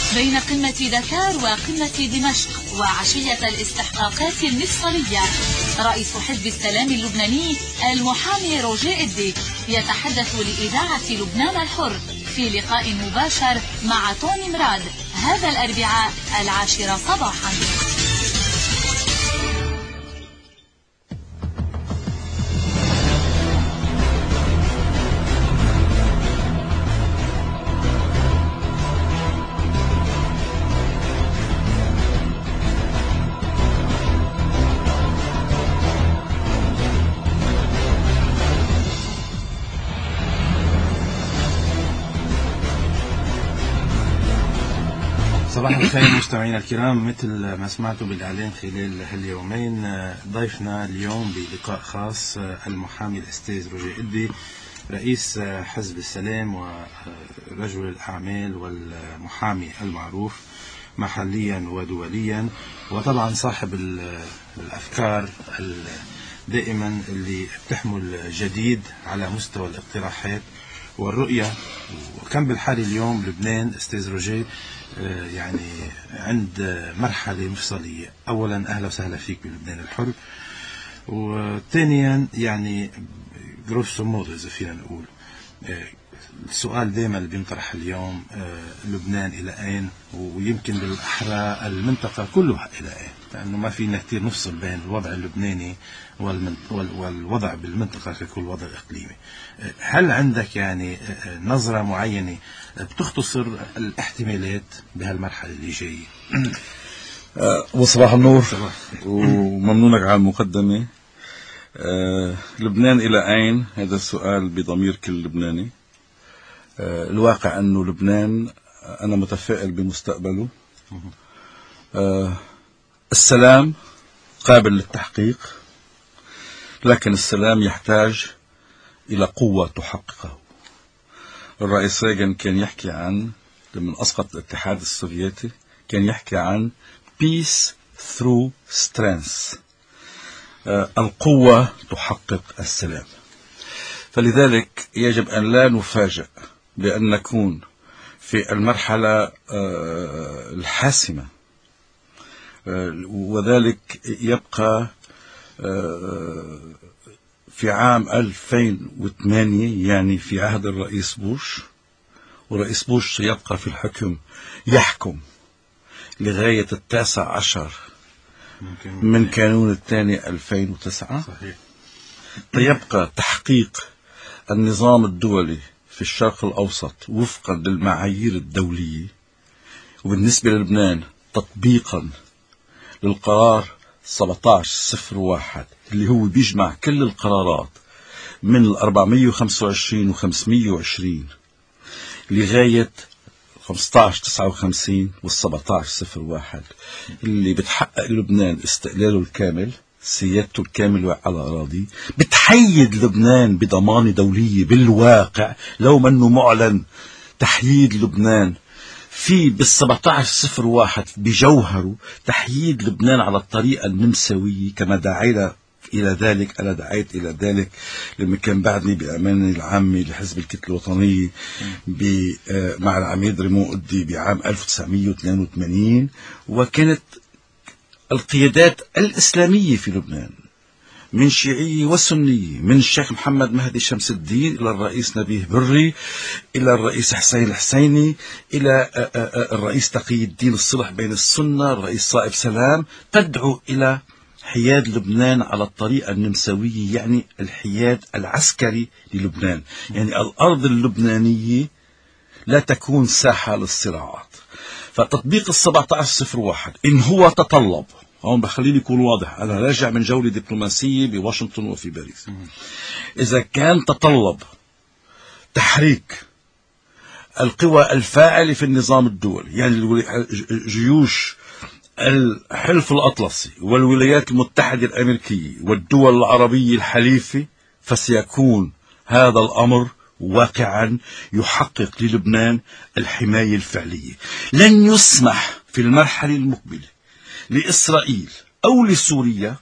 بين قمة دكار وقمة دمشق وعشية الاستحقاقات المفصلية، رئيس حزب السلام اللبناني المحامي روجيه إدي يتحدث لإذاعة لبنان الحر في لقاء مباشر مع توني مراد هذا الأربعاء 10 صباحا. صباح الخير مستمعينا الكرام. مثل ما سمعتوا بالإعلان خلال هاليومين، ضيفنا اليوم بلقاء خاص المحامي الأستاذ روجيه إدي، رئيس حزب السلام ورجل الأعمال والمحامي المعروف محليا ودوليا، وطبعا صاحب الأفكار دائما اللي بتحمل جديد على مستوى الاقتراحات والرؤية. وكان بالحال اليوم لبنان أستاذ روجيه يعني عند مرحلة مفصلية. أولا أهلا وسهلا فيك بلبنان الحر، وثانيا يعني جروسو مودو إذا فينا نقول السؤال دائما اللي بينطرح اليوم، لبنان إلى أين؟ ويمكن بالأحرى المنطقة كلها إلى أين؟ لأنه ما فينا كتير نفصل بين الوضع اللبناني والوضع بالمنطقة ككل وضع إقليمي. هل عندك يعني نظرة معينة بتختصر الاحتمالات بهالمرحلة اللي جاية؟ وصباح النور وممنونك على المقدمة. لبنان إلى أين؟ هذا السؤال بضمير كل لبناني. الواقع أنه لبنان أنا متفائل بمستقبله. السلام قابل للتحقيق، لكن السلام يحتاج إلى قوة تحققه. الرئيس ريغان كان يحكي عن، لما أسقط الاتحاد السوفيتي، كان يحكي عن peace through strength، القوة تحقق السلام. فلذلك يجب أن لا نفاجأ بأن نكون في المرحلة الحاسمة، وذلك يبقى في عام 2008، يعني في عهد الرئيس بوش. ورئيس بوش سيبقى في الحكم، يحكم لغاية 19 من كانون الثاني 2009. صحيح. فيبقى تحقيق النظام الدولي في الشرق الأوسط وفقا للمعايير الدولية، وبالنسبة للبنان تطبيقا للقرار 1701 اللي هو بيجمع كل القرارات من 425 و520 لغاية 1559 وال1701 اللي بتحقق لبنان استقلاله الكامل، سيادته الكاملة على أراضي، بتحيد لبنان بضمانة دولية. بالواقع لو منه معلن تحييد لبنان في بال1701 بجوهره تحييد لبنان على الطريقة النمساوية، كما دعينا إلى ذلك. أنا دعيت إلى ذلك لما كان بعدني بأمانة العامة لحزب الكتلة الوطنية مع العميد ريمون إدي بعام 1982، وكانت القيادات الإسلامية في لبنان من شيعية وسنية، من الشيخ محمد مهدي شمس الدين إلى الرئيس نبيه بري إلى الرئيس حسين الحسيني إلى الرئيس تقي الدين الصلح بين السنة الرئيس صائب سلام، تدعو إلى حياد لبنان على الطريقة النمساوية، يعني الحياد العسكري للبنان. يعني الأرض اللبنانية لا تكون ساحة للصراعات. فتطبيق 1701 إن هو تطلب، هون بخليني يكون واضح، أنا راجع من جولة دبلوماسية بواشنطن وفي باريس، إذا كان تطلب تحريك القوى الفاعلة في النظام الدولي، يعني جيوش الحلف الأطلسي والولايات المتحدة الأمريكية والدول العربية الحليفة، فسيكون هذا الأمر واقعا يحقق للبنان الحماية الفعلية. لن يسمح في المرحلة المقبلة لإسرائيل أو لسوريا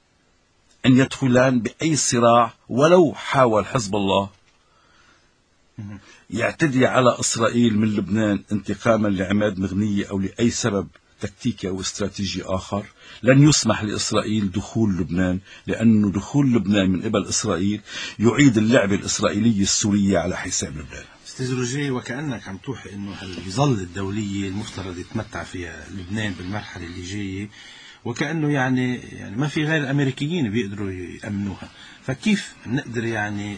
أن يدخلان بأي صراع، ولو حاول حزب الله يعتدي على إسرائيل من لبنان انتقاما لعماد مغنية أو لأي سبب تكتيكي أو استراتيجي آخر، لن يسمح لإسرائيل دخول لبنان، لأن دخول لبنان من قبل إسرائيل يعيد اللعبة الإسرائيلية السورية على حساب لبنان. أستاذ روجيه، وكأنك عم توحي أنه الظل الدولية المفترض يتمتع فيها لبنان بالمرحلة اللي جاية، وكأنه يعني ما في غير الأمريكيين بيقدروا يأمنوها، فكيف نقدر يعني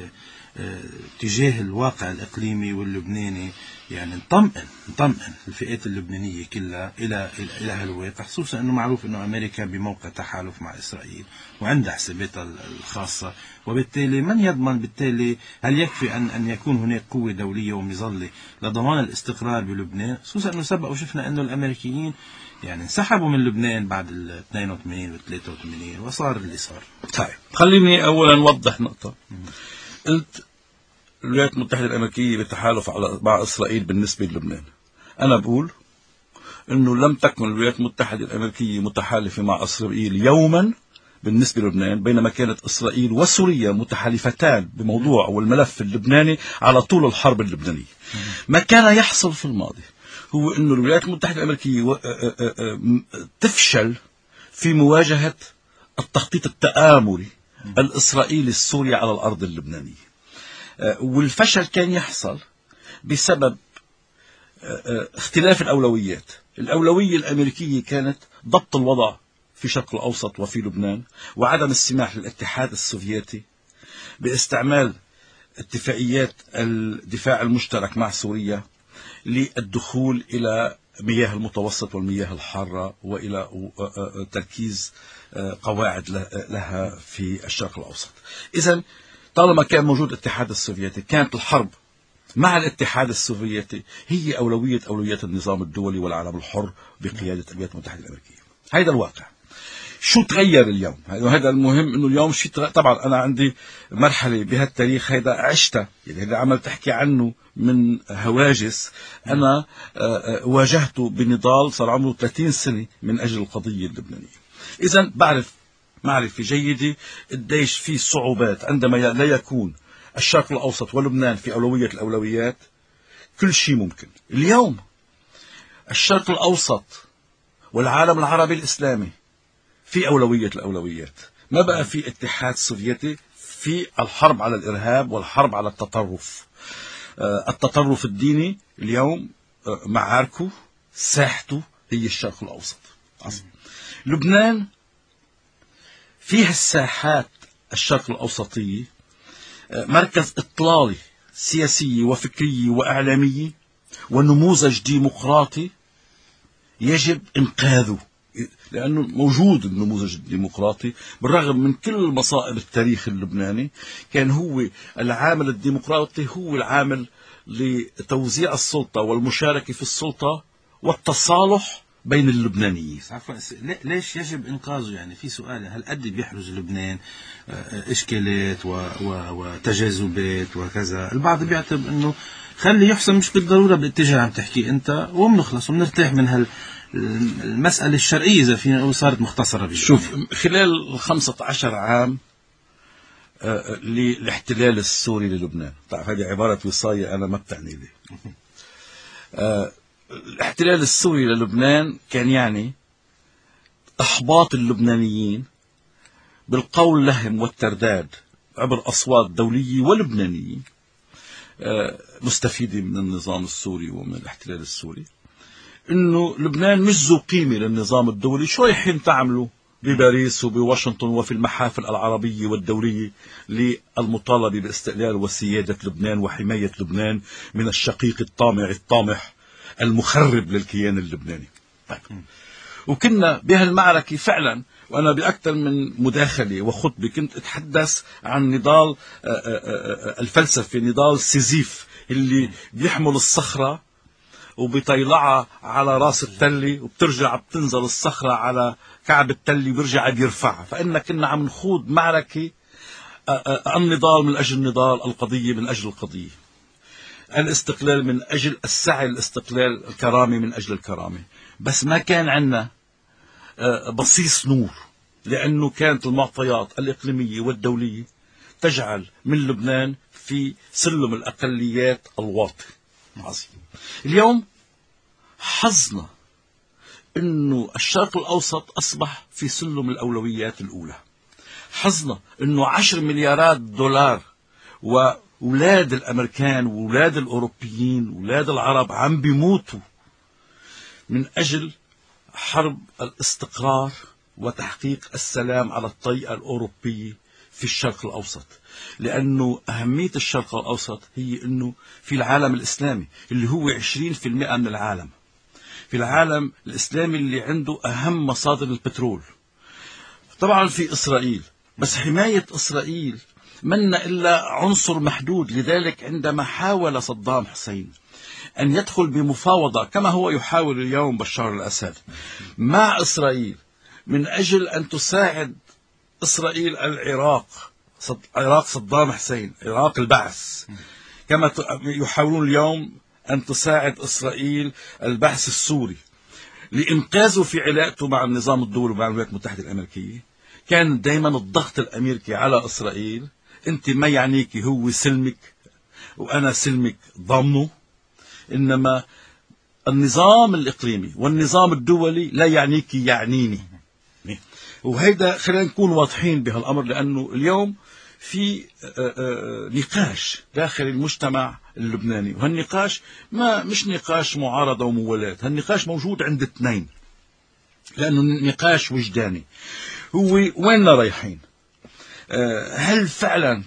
تجاه الواقع الإقليمي واللبناني يعني نطمئن الفئات اللبنانية كلها إلى هالواقع، خصوصا أنه معروف أنه أمريكا بموقع تحالف مع إسرائيل وعندها حساباتها الخاصة، وبالتالي من يضمن بالتالي هل يكفي أن يكون هناك قوة دولية ومظلة لضمان الاستقرار بلبنان، خصوصا أنه سبق وشفنا أنه الأمريكيين يعني انسحبوا من لبنان بعد ال 82 و 83 وصار اللي صار. طيب خليني أولا نوضح نقطة. قلت الولايات المتحدة الأمريكية بتحالف مع إسرائيل بالنسبة للبنان. أنا بقول أنه لم تكن الولايات المتحدة الأمريكية متحالفة مع إسرائيل يوما بالنسبة للبنان، بينما كانت إسرائيل وسوريا متحالفتان بموضوع أو الملف اللبناني على طول الحرب اللبنانية. ما كان يحصل في الماضي هو أنه الولايات المتحدة الأمريكية تفشل في مواجهة التخطيط التآمري الإسرائيلي السوري على الأرض اللبنانية، والفشل كان يحصل بسبب اختلاف الأولويات. الأولوية الأمريكية كانت ضبط الوضع في الشرق الأوسط وفي لبنان، وعدم السماح للاتحاد السوفيتي باستعمال اتفاقيات الدفاع المشترك مع سوريا للدخول إلى مياه المتوسط والمياه الحارة وإلى تركيز قواعد لها في الشرق الأوسط. إذن طالما كان موجود الاتحاد السوفيتي كانت الحرب مع الاتحاد السوفيتي هي أولويات النظام الدولي والعالم الحر بقيادة الولايات المتحدة الأمريكية. هذا الواقع. شو تغير اليوم؟ هذا المهم، انه اليوم طبعا انا عندي مرحله بهالتاريخ هذا عشتها، يعني هذا عمل تحكي عنه من هواجس انا واجهته بنضال صار عمره 30 سنه من اجل القضيه اللبنانيه. اذا بعرف معرفه جيده قديش في صعوبات عندما لا يكون الشرق الاوسط ولبنان في اولويه الاولويات. كل شيء ممكن اليوم. الشرق الاوسط والعالم العربي الاسلامي في أولوية الأولويات، ما بقى في اتحاد سوفيتي في الحرب على الإرهاب والحرب على التطرف. التطرف الديني اليوم معاركه ساحته هي الشرق الأوسط. لبنان فيها الساحات الشرق الأوسطية مركز إطلالي سياسي وفكري وإعلامي ونموذج ديمقراطي يجب إنقاذه، لأنه موجود النموذج الديمقراطي بالرغم من كل مصائب التاريخ اللبناني. كان هو العامل الديمقراطي هو العامل لتوزيع السلطة والمشاركة في السلطة والتصالح بين اللبنانيين. عفوا، ليش يجب إنقاذه؟ يعني في سؤال، هل قد بيحرز لبنان إشكالات وتجاذبات وكذا؟ البعض بيعتبر إنه خلي يحسن، مش بالضرورة بالاتجاه عم تحكي أنت، وبنخلص وبنرتاح من المسألة الشرعية إذا فينا نقول صارت مختصرة بجد. شوف، خلال 15 عام للاحتلال السوري للبنان، طيب هذه عبارة وصاية أنا ما بتعني لي. الاحتلال السوري للبنان كان يعني إحباط اللبنانيين بالقول لهم والترداد عبر أصوات دولية ولبنانية مستفيدة من النظام السوري ومن الاحتلال السوري، إنه لبنان مش ذو قيمة للنظام الدولي. شو رايحين تعملوا بباريس وبواشنطن وفي المحافل العربية والدولية للمطالبة باستقلال وسيادة لبنان وحماية لبنان من الشقيق الطامح المخرب للكيان اللبناني. وكنا بهالمعركة فعلا، وأنا بأكثر من مداخلة وخطبة كنت أتحدث عن نضال الفلسفة، نضال سيزيف اللي بيحمل الصخرة وبيطيلعها على راس التلة وبترجع بتنزل الصخرة على كعب التلة وبيرجع بيرفعها. فإن كنا عم نخوض معركة، النضال من أجل النضال، القضية من أجل القضية، الاستقلال من أجل السعي الاستقلال، الكرامة من أجل الكرامة. بس ما كان عندنا بصيص نور، لأنه كانت المعطيات الإقليمية والدولية تجعل من لبنان في سلم الأقليات الواطي. عظيم. اليوم حظنا أنه الشرق الأوسط أصبح في سلم الأولويات الأولى. حظنا أنه 10 مليارات دولار وأولاد الأمريكان وأولاد الأوروبيين وأولاد العرب عم بيموتوا من أجل حرب الاستقرار وتحقيق السلام على الطريقة الأوروبية في الشرق الأوسط. لأنه أهمية الشرق الأوسط هي أنه في العالم الإسلامي اللي هو 20% من العالم، في العالم الإسلامي اللي عنده أهم مصادر البترول، طبعا في إسرائيل، بس حماية إسرائيل من إلا عنصر محدود. لذلك عندما حاول صدام حسين أن يدخل بمفاوضة كما هو يحاول اليوم بشار الأسد مع إسرائيل من أجل أن تساعد إسرائيل عراق صدام حسين، عراق البعث، كما يحاولون اليوم أن تساعد إسرائيل البعث السوري لإنقاذه في علاقته مع النظام الدولي ومع الولايات المتحدة الأمريكية. كان دائما الضغط الأمريكي على إسرائيل: أنت ما يعنيك هو سلمك وأنا سلمك ضمنه، إنما النظام الإقليمي والنظام الدولي لا يعنيك يعنيني. وهيدا خلينا نكون واضحين بهالأمر، لأنه اليوم في نقاش داخل المجتمع اللبناني، وهالنقاش مش نقاش معارضة وموالاة، هالنقاش موجود عند اثنين، لأنه نقاش وجداني. هو وين رايحين؟ هل فعلا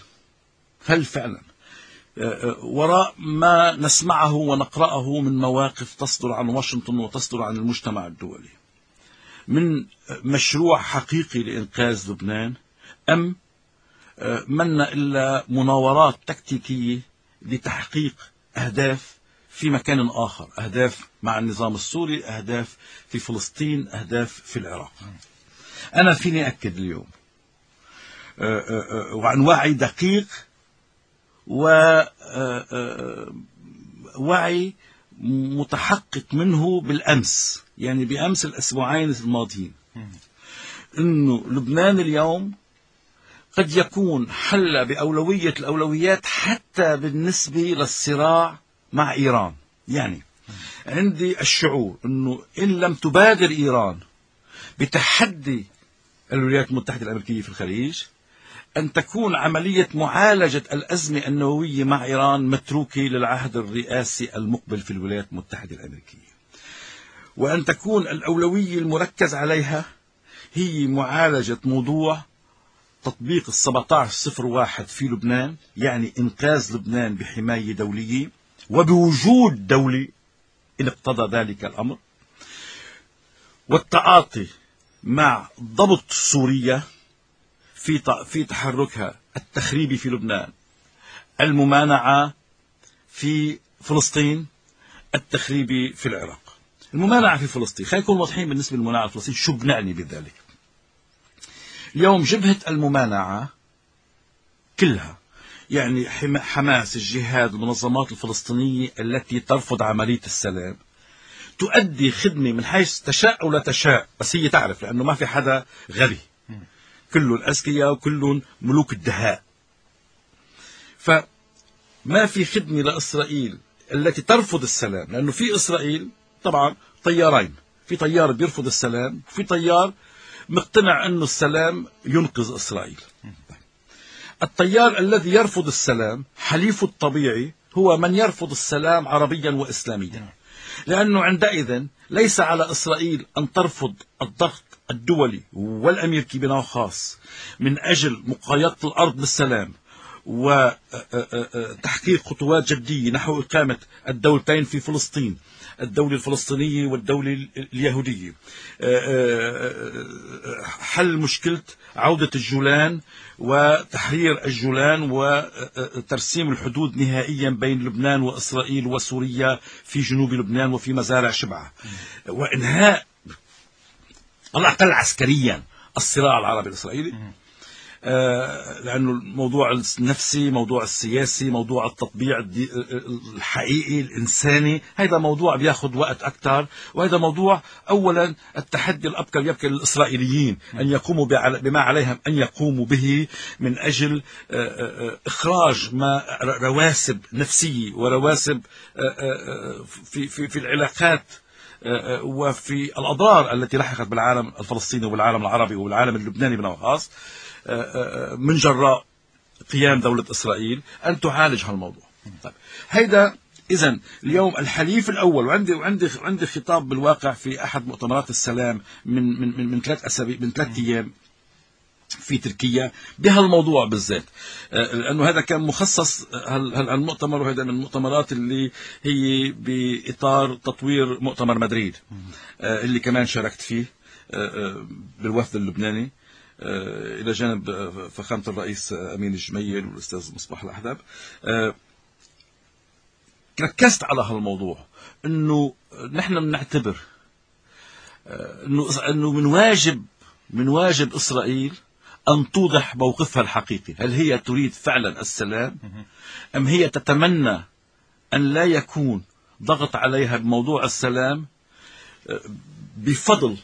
وراء ما نسمعه ونقرأه من مواقف تصدر عن واشنطن وتصدر عن المجتمع الدولي من مشروع حقيقي لإنقاذ لبنان، أم من إلا مناورات تكتيكية لتحقيق أهداف في مكان آخر، أهداف مع النظام السوري، أهداف في فلسطين، أهداف في العراق؟ أنا فيني أكد اليوم وعن وعي دقيق ووعي متحقق منه بالأمس، يعني بأمس الأسبوعين الماضيين، إنه لبنان اليوم قد يكون حل بأولوية الأولويات حتى بالنسبة للصراع مع إيران. يعني عندي الشعور أنه إن لم تبادر إيران بتحدي الولايات المتحدة الأمريكية في الخليج، أن تكون عملية معالجة الأزمة النووية مع إيران متروكة للعهد الرئاسي المقبل في الولايات المتحدة الأمريكية، وأن تكون الأولوية المركز عليها هي معالجة موضوع تطبيق 1701 في لبنان، يعني إنقاذ لبنان بحماية دولية وبوجود دولي إن اقتضى ذلك الأمر، والتعاطي مع ضبط سوريا في تحركها التخريبي في لبنان، الممانعة في فلسطين، التخريبي في العراق. الممانعة في فلسطين، خلينا نكون واضحين بالنسبة للممانعة في فلسطين شو بنعني بذلك. اليوم جبهة الممانعة كلها، يعني حماس، الجهاد، المنظمات الفلسطينية التي ترفض عملية السلام، تؤدي خدمة من حيث تشاء أو لا تشاء، بس هي تعرف، لأنه ما في حدا غبي، كلهم الأذكياء وكلهم ملوك الدهاء. فما في خدمة لإسرائيل التي ترفض السلام، لأنه في إسرائيل طبعا طيارين، في طيار بيرفض السلام وفي طيار مقتنع أن السلام ينقذ إسرائيل. الطيار الذي يرفض السلام حليفه الطبيعي هو من يرفض السلام عربيا وإسلاميا، لأنه عندئذ ليس على إسرائيل أن ترفض الضغط الدولي والأمريكي بنوع خاص من أجل مقايضة الأرض بالسلام وتحقيق خطوات جدية نحو إقامة الدولتين في فلسطين، الدولة الفلسطينية والدولة اليهودية، حل مشكلة عودة الجولان وتحرير الجولان وترسيم الحدود نهائيا بين لبنان وإسرائيل وسوريا في جنوب لبنان وفي مزارع شبعة، وإنهاء على الأقل عسكريا الصراع العربي الإسرائيلي. لأنه الموضوع النفسي، موضوع السياسي، موضوع التطبيع الحقيقي الإنساني، هذا موضوع بياخذ وقت أكثر. وهذا موضوع أولا التحدي الأبكر يبكي للإسرائيليين أن يقوموا بما عليهم أن يقوموا به من أجل إخراج ما رواسب نفسية ورواسب في العلاقات وفي الأضرار التي لحقت بالعالم الفلسطيني والعالم العربي والعالم اللبناني بنوع خاص من جراء قيام دولة إسرائيل أن تعالج هالموضوع. طيب هيدا إذن اليوم الحليف الأول، وعندي خطاب بالواقع في أحد مؤتمرات السلام من 3 أسابيع، من 3 أيام في تركيا بهالموضوع بالذات، لأنه هذا كان مخصص هالمؤتمر، وهذا من المؤتمرات اللي هي بإطار تطوير مؤتمر مدريد اللي كمان شاركت فيه بالوفد اللبناني إلى جانب فخامة الرئيس أمين الجميل والأستاذ مصباح الأحدب. ركزت على هالموضوع إنه نحن بنعتبر إنه من واجب إسرائيل أن توضح موقفها الحقيقي. هل هي تريد فعلا السلام أم هي تتمنى أن لا يكون ضغط عليها بموضوع السلام بفضل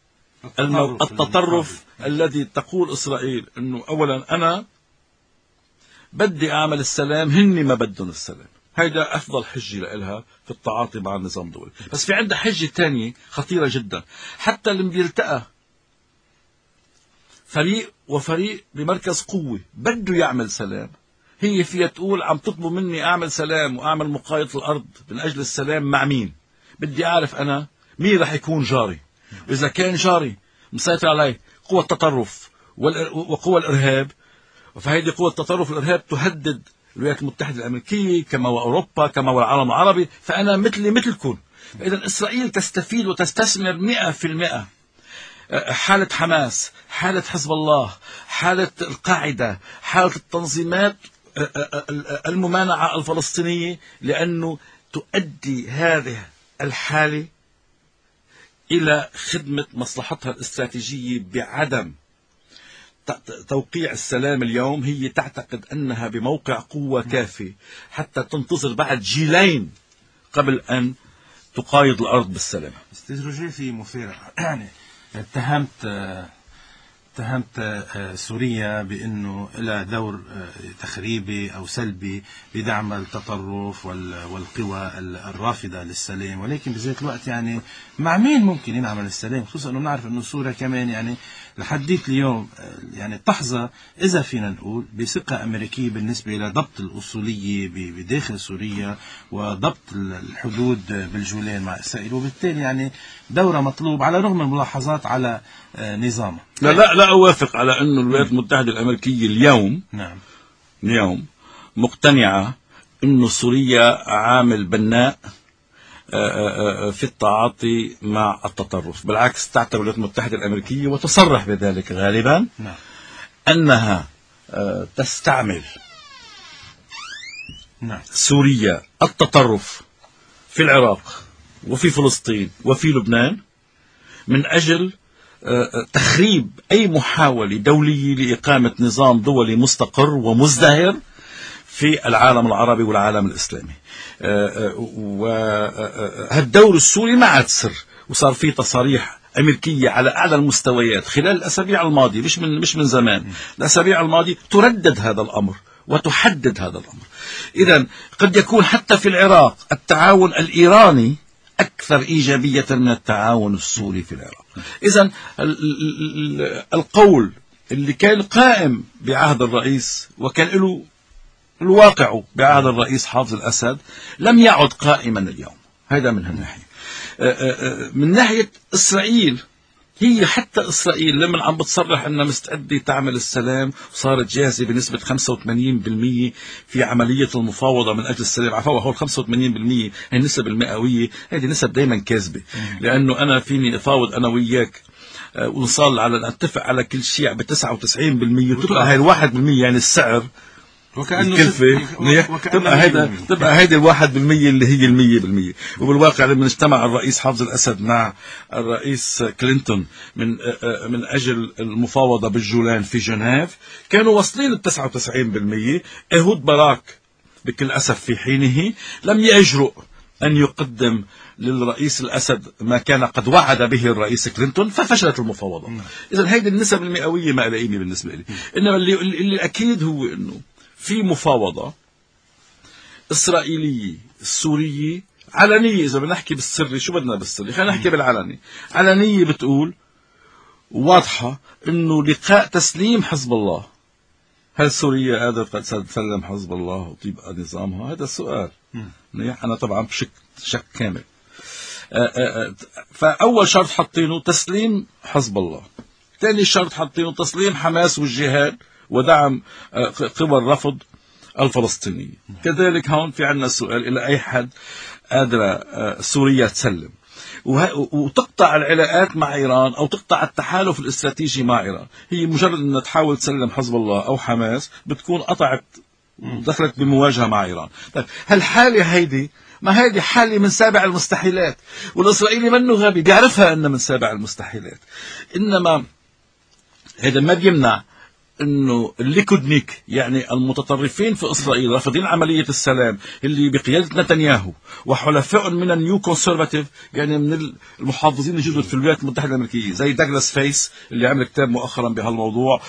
التطرف الذي تقول إسرائيل أنه أولا أنا بدي أعمل السلام، هني ما بدهم السلام. هيدا أفضل حجة لها في التعاطي مع النظام الدولي. بس في عندها حجة تانية خطيرة جدا، حتى اللي بيلتقى فريق وفريق بمركز قوة بده يعمل سلام، هي فيها تقول عم تطلب مني أعمل سلام وأعمل مقايضة الأرض من أجل السلام مع مين؟ بدي أعرف أنا مين رح يكون جاري، وإذا كان جاري مسيطر عليه قوة التطرف وقوة الإرهاب، فهذه قوة التطرف والإرهاب تهدد الولايات المتحدة الأمريكية كما وأوروبا كما والعالم العربي، فأنا مثلي مثلكم. إذا إسرائيل تستفيد وتستثمر 100% حالة حماس، حالة حزب الله، حالة القاعدة، حالة التنظيمات الممانعة الفلسطينية، لأنه تؤدي هذه الحالة إلى خدمة مصلحتها الاستراتيجية بعدم توقيع السلام اليوم. هي تعتقد أنها بموقع قوة كافي حتى تنتظر بعد جيلين قبل أن تقايض الأرض بالسلام. أستاذ روجيه في مثيرة، يعني اتهمت سوريا بأنه لها دور تخريبي أو سلبي بدعم التطرف والقوى الرافضة للسلام، ولكن بذات الوقت يعني مع مين ممكن ينعمل السلام؟ خصوصا أنه نعرف أنه سوريا كمان يعني لحديت اليوم يعني تحظى إذا فينا نقول بثقة أمريكية بالنسبة إلى ضبط الأصولية بداخل سوريا وضبط الحدود بالجولان مع إسرائيل، وبالتالي يعني دورة مطلوب على رغم الملاحظات على نظامه. لا أوافق على أن الولايات المتحدة الأمريكية اليوم مقتنعة أن سوريا عامل بناء في التعاطي مع التطرف. بالعكس تعتبر الولايات المتحدة الأمريكية وتصرح بذلك غالبا أنها تستعمل سوريا التطرف في العراق وفي فلسطين وفي لبنان من أجل تخريب أي محاولة دولية لإقامة نظام دولي مستقر ومزدهر في العالم العربي والعالم الإسلامي. وهالدور السوري ما عاد سر، وصار في تصاريح أمريكية على أعلى المستويات خلال الأسابيع الماضية، مش من زمان، الأسابيع الماضية تردد هذا الأمر وتحدد هذا الأمر. إذن قد يكون حتى في العراق التعاون الإيراني أكثر إيجابية من التعاون السوري في العراق. إذن القول اللي كان قائم بعهد الرئيس وكان له الواقع بعهد الرئيس حافظ الأسد لم يعد قائما اليوم. هذا من هالناحية. من ناحية إسرائيل، هي حتى إسرائيل لما عم بتصرح أنها مستعدة تعمل السلام وصارت جاهزة بنسبة 85% في عملية المفاوضة من أجل السلام. عفوا، هو 85% هي النسب المئوية، هذه نسب دايما كاذبة، لأنه أنا فيني أفاوض أنا وياك ونصل على نتفق على كل شيء ب 99% وتطلع هاي 1% يعني السعر الكلفة تبقى هيدا 1% اللي هي 100%. وبالواقع لما اجتمع الرئيس حافظ الأسد مع الرئيس كلينتون من أجل المفاوضة بالجولان في جنيف كانوا واصلين ل 99%. إيهود باراك بكل أسف في حينه لم يجرؤ أن يقدم للرئيس الأسد ما كان قد وعد به الرئيس كلينتون، ففشلت المفاوضة. إذا هيدي النسب المئوية ما قلقيني بالنسبة لي. إنما اللي أكيد هو إنه في مفاوضة إسرائيلية سورية علنية. إذا بنحكي بالسري شو بدنا بالسري، خلينا نحكي بالعلني. علنية بتقول واضحة إنه لقاء تسليم حزب الله. هل سوريا قادرة تسلم حزب الله وتبقى نظامها؟ هذا السؤال. أنا طبعا شك كامل. فأول شرط حطينه تسليم حزب الله، ثاني شرط حطينه تسليم حماس والجهاد ودعم قوى الرفض الفلسطينية. كذلك هون في عندنا سؤال، إلى أي حد قادرة سوريا تسلم وتقطع العلاقات مع إيران أو تقطع التحالف الاستراتيجي مع إيران؟ هي مجرد أن تحاول تسلم حزب الله أو حماس بتكون قطعت ودخلت بمواجهة مع إيران. طيب هالحالة هيدي، ما هيدي حالة من سابع المستحيلات، والإسرائيلي منه غبي بيعرفها أنها من سابع المستحيلات. إنما هذا ما بيمنع انه الليكودنيك يعني المتطرفين في اسرائيل رافضين عمليه السلام اللي بقياده نتنياهو وحلفاء من النيو كونسرفاتيف، يعني من المحافظين الجدد في الولايات المتحده الامريكيه زي داغلاس فيس اللي عمل كتاب مؤخرا بهالموضوع،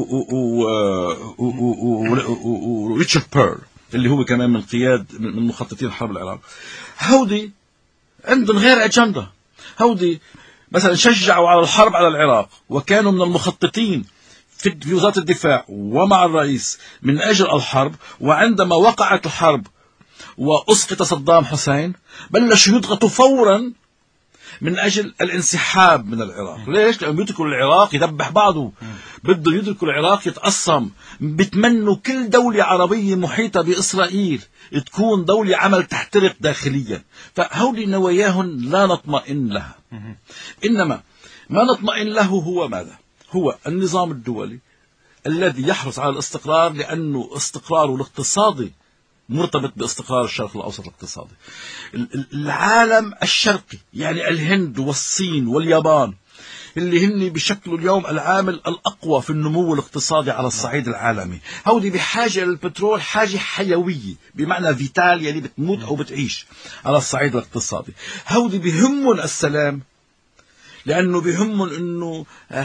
وريتشارد بيرل اللي هو كمان من مخططين حرب العراق. هودي عندهم غير اجنده. هودي مثلا شجعوا على الحرب على العراق وكانوا من المخططين في وزارة الدفاع ومع الرئيس من أجل الحرب، وعندما وقعت الحرب وأسقط صدام حسين بلشوا يضغطوا فورا من أجل الانسحاب من العراق. ليش؟ لأنهم يتركوا العراق يدبح بعضه، بدهم يتركوا العراق يتقسم. بتمنوا كل دولة عربية محيطة بإسرائيل تكون دولة عمل تحترق داخليا. فهولي نواياهم لا نطمئن لها. إنما ما نطمئن له هو ماذا؟ هو النظام الدولي الذي يحرص على الاستقرار، لأنه استقراره الاقتصادي مرتبط باستقرار الشرق الأوسط الاقتصادي. العالم الشرقي يعني الهند والصين واليابان اللي هن بشكل اليوم العامل الأقوى في النمو الاقتصادي على الصعيد العالمي، هودي بحاجة للبترول حاجة حيوية بمعنى فيتال، يعني بتموت أو بتعيش على الصعيد الاقتصادي. هودي بهمهم السلام، لأنه بهمهم أنه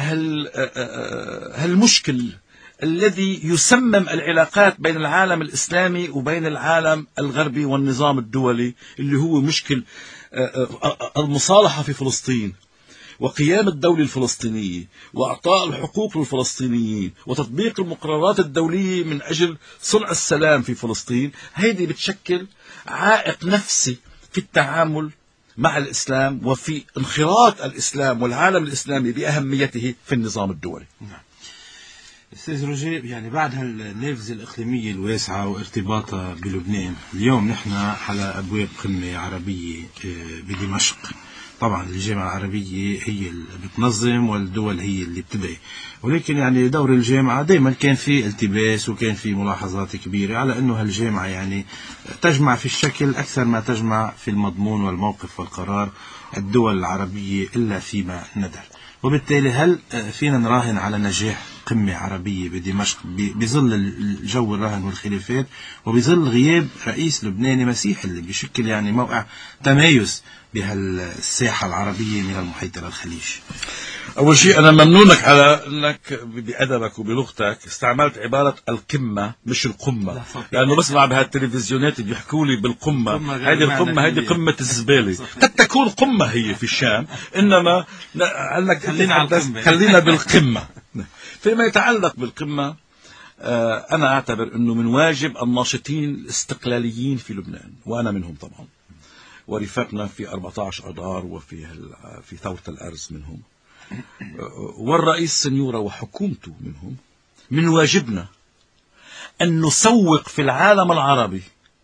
هالمشكل الذي يسمم العلاقات بين العالم الإسلامي وبين العالم الغربي والنظام الدولي، اللي هو مشكل المصالحة في فلسطين وقيام الدولة الفلسطينية وأعطاء الحقوق للفلسطينيين وتطبيق المقررات الدولية من أجل صنع السلام في فلسطين. هذه بتشكل عائق نفسي في التعامل مع الإسلام وفي انخراط الإسلام والعالم الإسلامي بأهميته في النظام الدولي. نعم. أستاذ روجيه، يعني بعد هالنافذة الإقليمية الواسعة وارتباطها بلبنان، اليوم نحن على أبواب قمة عربية بدمشق. طبعا الجامعة العربية هي اللي بتنظم والدول هي اللي بتدعي، ولكن يعني دور الجامعة دائما كان في التباس وكان في ملاحظات كبيرة على أنه هالجامعة يعني تجمع في الشكل أكثر ما تجمع في المضمون والموقف والقرار الدول العربية إلا فيما ندر. وبالتالي هل فينا نراهن على نجاح قمة عربية بدمشق بظل الجو الراهن والخلافات وبظل غياب رئيس لبناني مسيحي اللي بشكل يعني موقع تمايز بهالساحة العربية من المحيط إلى الخليج؟ أول شيء أنا ممنونك على أنك بأدبك وبلغتك استعملت عبارة القمة مش القمة، لأنه بسمع بهالتلفزيونات بيحكوا لي بالقمة. هذه القمة هذه قمة الزبالة. قد تكون قمة هي في الشام، إنما خلينا بالقمة. فيما يتعلق بالقمة، أنا أعتبر أنه من واجب الناشطين الاستقلاليين في لبنان، وأنا منهم طبعا، ورفاقنا في 14 أذار وفي ثورة الأرز منهم، والرئيس سنيورة وحكومته منهم، من واجبنا أن نسوق في العالم العربي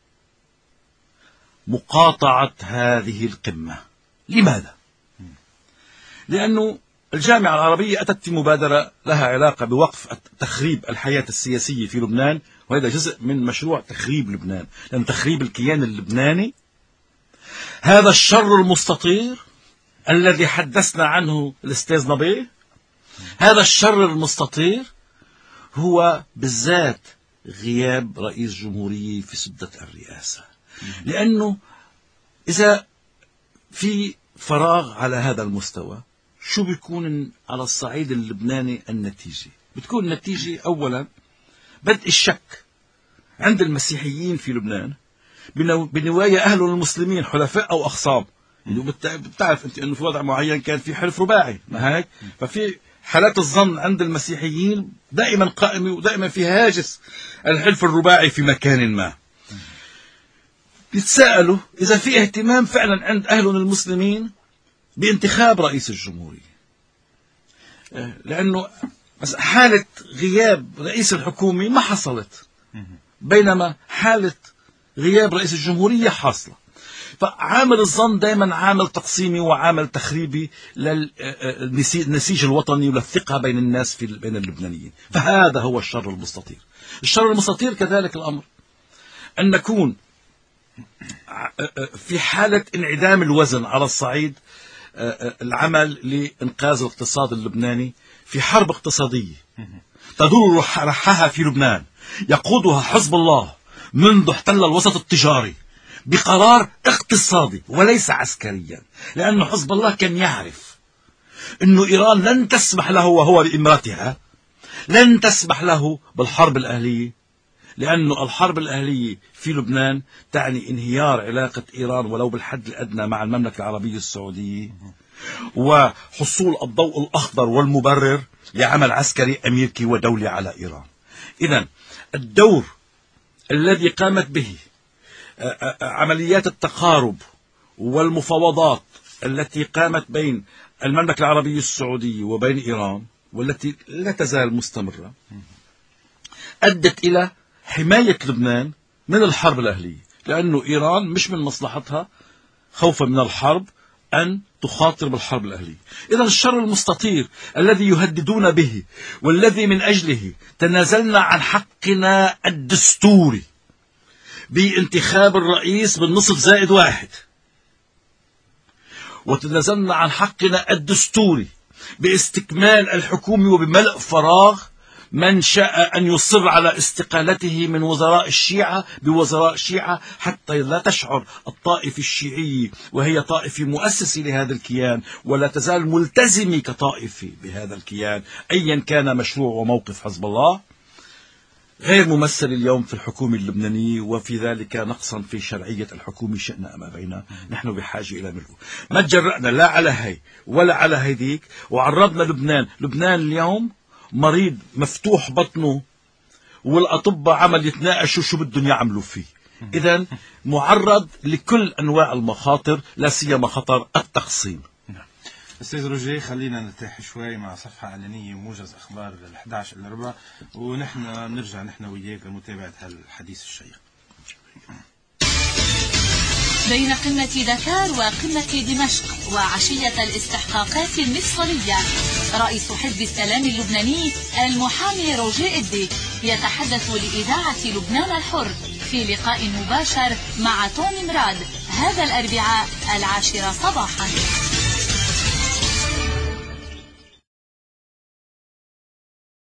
مقاطعة هذه القمة. لماذا؟ لأنه الجامعة العربية أتت في مبادرة لها علاقة بوقف تخريب الحياة السياسية في لبنان، وهذا جزء من مشروع تخريب لبنان، لأن تخريب الكيان اللبناني هذا الشر المستطير الذي حدثنا عنه الأستاذ نبيه. هذا الشر المستطير هو بالذات غياب رئيس جمهورية في سدة الرئاسة، لأنه إذا في فراغ على هذا المستوى شو بيكون على الصعيد اللبناني النتيجة؟ بتكون النتيجة أولا بدء الشك عند المسيحيين في لبنان بنوايا أهل المسلمين حلفاء أو أخصام. بتعرف أنت أنه في وضع معين كان في حلف رباعي، ما هيك؟ ففي حالات الظن عند المسيحيين دائما قائمة، ودائما في هاجس الحلف الرباعي في مكان ما. يتساءلوا إذا في اهتمام فعلا عند أهلهم المسلمين بانتخاب رئيس الجمهورية، لأنه حالة غياب رئيس الحكومة ما حصلت، بينما حالة غياب رئيس الجمهورية حاصلة. فعامل الظن دائما عامل تقسيمي وعامل تخريبي للنسيج الوطني وللثقة بين الناس بين اللبنانيين. فهذا هو الشر المستطير. الشر المستطير كذلك الأمر أن نكون في حالة انعدام الوزن على الصعيد العمل لإنقاذ الاقتصاد اللبناني في حرب اقتصادية تدور رحاها في لبنان يقودها حزب الله منذ احتل الوسط التجاري بقرار اقتصادي وليس عسكريا، لأن حزب الله كان يعرف أن إيران لن تسمح له وهو بإمرتها، لن تسمح له بالحرب الأهلية، لأن الحرب الأهلية في لبنان تعني انهيار علاقة إيران ولو بالحد الأدنى مع المملكة العربية السعودية، وحصول الضوء الأخضر والمبرر لعمل عسكري أمريكي ودولي على إيران. إذن الدور الذي قامت به عمليات التقارب والمفاوضات التي قامت بين المملكة العربية السعودية وبين إيران، والتي لا تزال مستمرة، أدت إلى حماية لبنان من الحرب الأهلية، لأنه إيران مش من مصلحتها خوفا من الحرب أن تخاطر بالحرب الأهلية. إذن الشر المستطير الذي يهددون به والذي من أجله تنازلنا عن حقنا الدستوري بانتخاب الرئيس بالنصف+1، وتنازلنا عن حقنا الدستوري باستكمال الحكومة وبملء فراغ من شاء أن يصر على استقالته من وزراء الشيعة بوزراء شيعة، حتى لا تشعر الطائفة الشيعية وهي طائفة مؤسسة لهذا الكيان ولا تزال ملتزمة كطائفة بهذا الكيان أيا كان مشروع وموقف حزب الله، غير ممثل اليوم في الحكومة اللبنانية، وفي ذلك نقصا في شرعية الحكومة شئنا أم أبينا. نحن بحاجة إلى ملء. ما تجرأنا لا على هي ولا على هيديك، وعرضنا لبنان اليوم مريض مفتوح بطنه والأطباء عمل يتناقشوا شو بدهم يعملوا فيه. إذن معرض لكل أنواع المخاطر، لا سيما خطر التقسيم. أستاذ روجيه، خلينا نرتاح شوي مع صفحة إعلانية وموجز أخبار 11:15، ونحن نرجع نحن وياك لمتابعة هالحديث الشيق. بين قمة دكار وقمة دمشق وعشية الاستحقاقات المفصلية، رئيس حزب السلام اللبناني المحامي روجيه إدي يتحدث لإذاعة لبنان الحر في لقاء مباشر مع توني مراد هذا الأربعاء 10 صباحا.